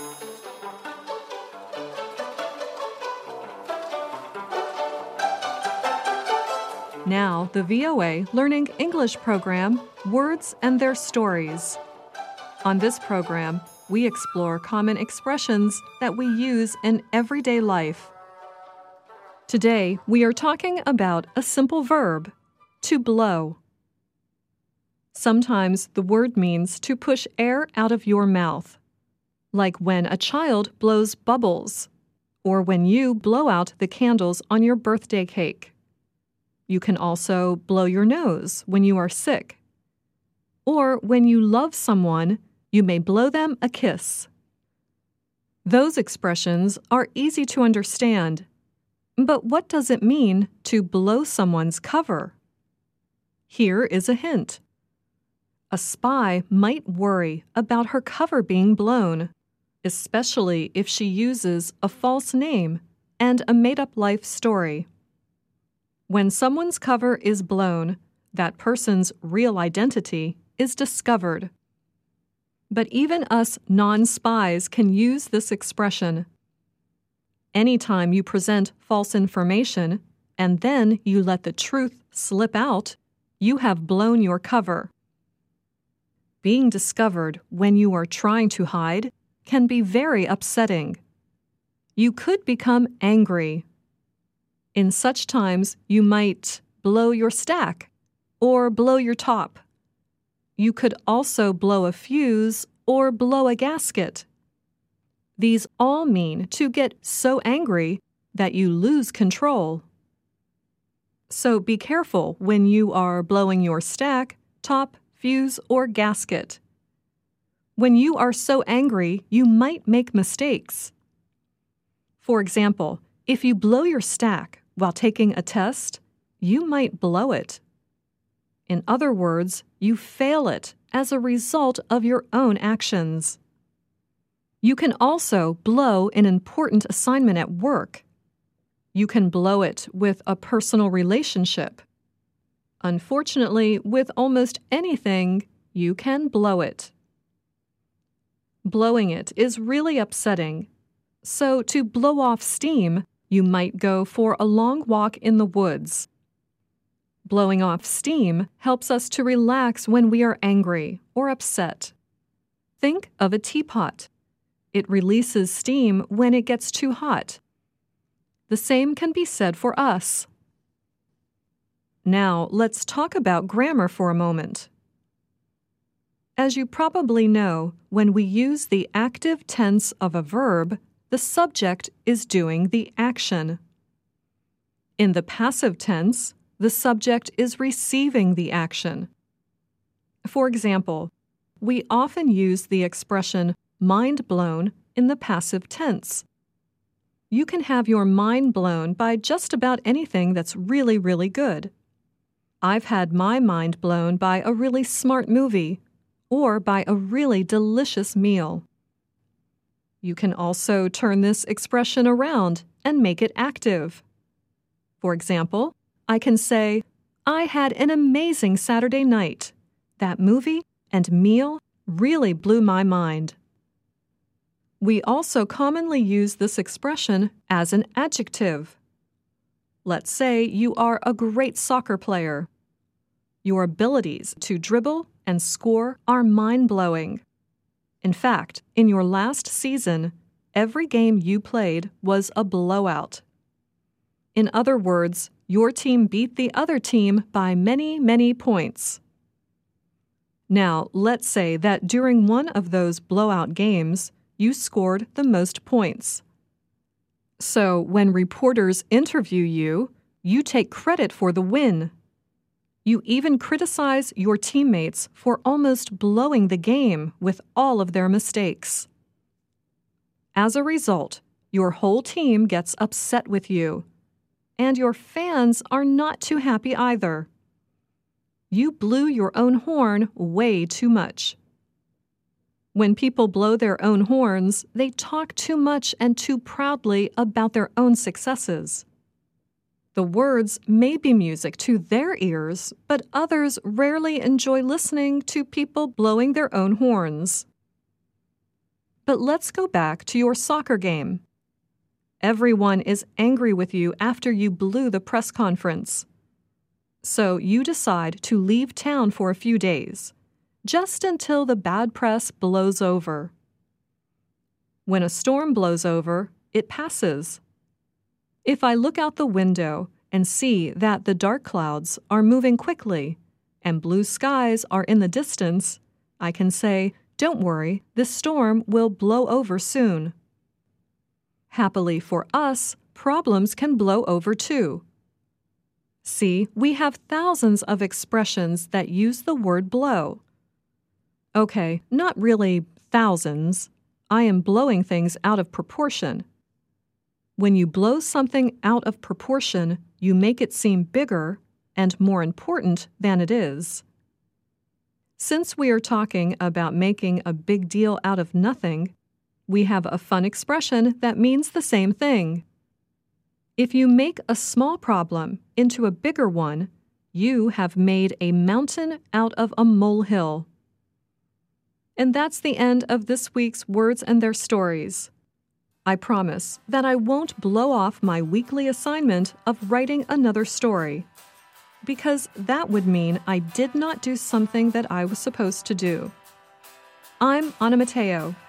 Now, the VOA Learning English program, Words and Their Stories. On this program, we explore common expressions that we use in everyday life. Today, we are talking about a simple verb, to blow. Sometimes the word means to push air out of your mouth, like when a child blows bubbles, or when you blow out the candles on your birthday cake. You can also blow your nose when you are sick. Or when you love someone, you may blow them a kiss. Those expressions are easy to understand. But what does it mean to blow someone's cover? Here is a hint. A spy might worry about her cover being blown, especially if she uses a false name and a made-up life story. When someone's cover is blown, that person's real identity is discovered. But even us non-spies can use this expression. Anytime you present false information and then you let the truth slip out, you have blown your cover. Being discovered when you are trying to hide can be very upsetting. You could become angry. In such times, you might blow your stack or blow your top. You could also blow a fuse or blow a gasket. These all mean to get so angry that you lose control. So be careful when you are blowing your stack, top, fuse, or gasket. When you are so angry, you might make mistakes. For example, if you blow your stack while taking a test, you might blow it. In other words, you fail it as a result of your own actions. You can also blow an important assignment at work. You can blow it with a personal relationship. Unfortunately, with almost anything, you can blow it. Blowing it is really upsetting. So to blow off steam, you might go for a long walk in the woods. Blowing off steam helps us to relax when we are angry or upset. Think of a teapot. It releases steam when it gets too hot. The same can be said for us. Now, let's talk about grammar for a moment. As you probably know, when we use the active tense of a verb, the subject is doing the action. In the passive tense, the subject is receiving the action. For example, we often use the expression mind blown in the passive tense. You can have your mind blown by just about anything that's really, really good. I've had my mind blown by a really smart movie or by a really delicious meal. You can also turn this expression around and make it active. For example, I can say, I had an amazing Saturday night. That movie and meal really blew my mind. We also commonly use this expression as an adjective. Let's say you are a great soccer player. Your abilities to dribble and score are mind-blowing. In fact, in your last season, every game you played was a blowout. In other words, your team beat the other team by many, many points. Now, let's say that during one of those blowout games, you scored the most points. So, when reporters interview you, you take credit for the win. You even criticize your teammates for almost blowing the game with all of their mistakes. As a result, your whole team gets upset with you, and your fans are not too happy either. You blew your own horn way too much. When people blow their own horns, they talk too much and too proudly about their own successes. The words may be music to their ears, but others rarely enjoy listening to people blowing their own horns. But let's go back to your soccer game. Everyone is angry with you after you blew the press conference. So you decide to leave town for a few days, just until the bad press blows over. When a storm blows over, it passes. If I look out the window and see that the dark clouds are moving quickly and blue skies are in the distance, I can say, "Don't worry, this storm will blow over soon." Happily for us, problems can blow over too. See, we have thousands of expressions that use the word blow. Okay, not really thousands. I am blowing things out of proportion. When you blow something out of proportion, you make it seem bigger and more important than it is. Since we are talking about making a big deal out of nothing, we have a fun expression that means the same thing. If you make a small problem into a bigger one, you have made a mountain out of a molehill. And that's the end of this week's Words and Their Stories. I promise that I won't blow off my weekly assignment of writing another story, because that would mean I did not do something that I was supposed to do. I'm Anna Matteo.